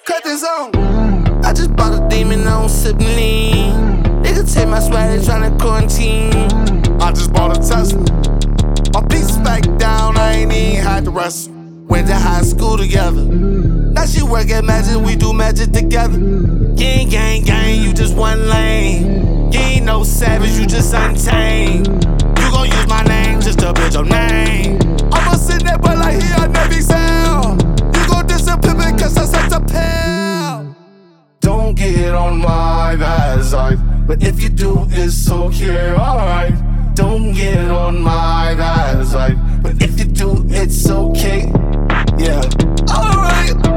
cut this on. I just bought a demon, I don't sip lean. Nigga take my swag, they tryna quarantine. I just bought a Tesla. My pieces back down, I ain't even had to wrestle. Went to high school together. Now she work at Magic, we do magic together. Gang, gang, gang, you just one lane. You ain't no savage, you just untamed. You gon' use my name just to build your name. I'ma sit there, but like he a Navy SEAL. You gon' disappear because I'm such a pal. Don't get on my bad side, but if you do, it's okay, alright. Don't get on my bad side, but if you do, it's okay, yeah, alright.